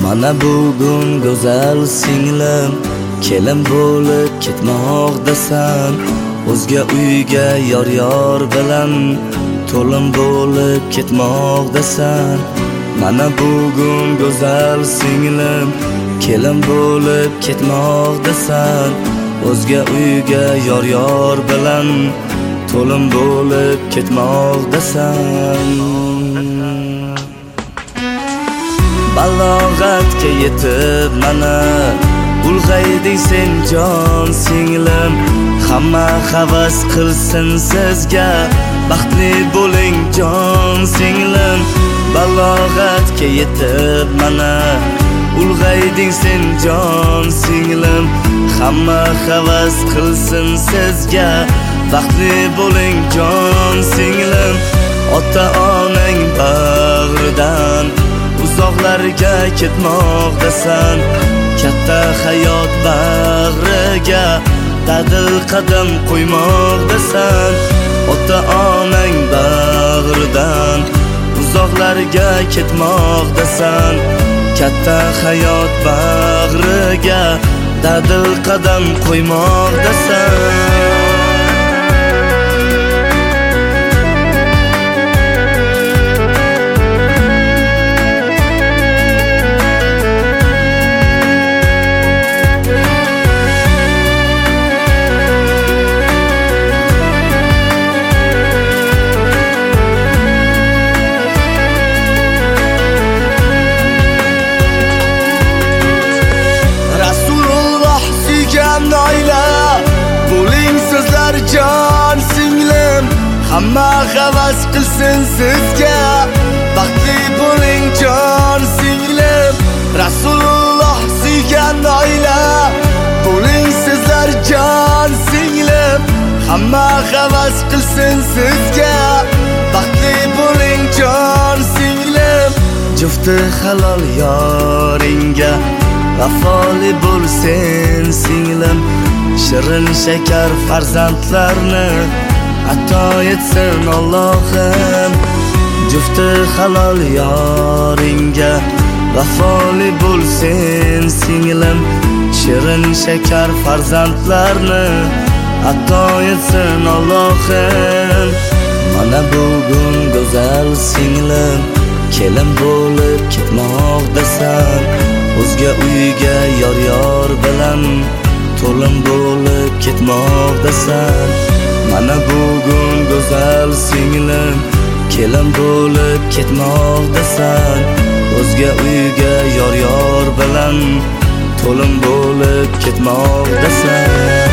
Mana bugun go'zal singlim kelin bo'lib ketmoqdasan. O'zga uyga yor bilan to'lin bo'lib ketmoqdasan. Mana bugun go'zal singlim kelin bo'lib ketmoqdasan. O'zga uyga yor bilan to'lin bo'lib ketmoqdasan. Balog'atga yetib mana ulg'ayding sen jon singlim. Hamma havas qilsin sizga, baxtli bo'ling jon singlim. Balog'atga yetib mana ulg'ayding sen jon singlim. Hamma havas qilsin sizga, baxtli bo'ling jon singlim. Ota onang bag'ridan uzoqlarga ketmoqdasan. Katta hayot bag'riga dadil qadam qo'ymoqdasan. Ota onang bag'ridan uzoqlarga ketmoqdasan. Katta hayot bag'riga dadil qadam qo'ymoqdasan. Noila bo'ling sizlar jon singlim. Hamma havas qilsin sizga, baxtli bo'ling jon singlim. Rasululloh suygan noila bo'ling sizlar jon singlim. Hamma havas qilsin sizga, baxtli bo'ling jon singlim. Jufti halol yoringa vafoli bo'lsin singlim. Shirin shakar farzandlarni ato etsin Allohim. Jufti halol yoringa vafoli bo'lsin singlim. Shirin shakar farzandlarni ato etsin Allohim. Mana bugun go'zal singlim kelin bo'lib ketmoqdasan. O'zga uyga yor bilan to'lin bo'lib ketmoqdasan. Mana bugun go'zal singlim kelin bo'lib ketmoqdasan. O'zga uyga yor bilan to'lin bo'lib ketmoqdasan.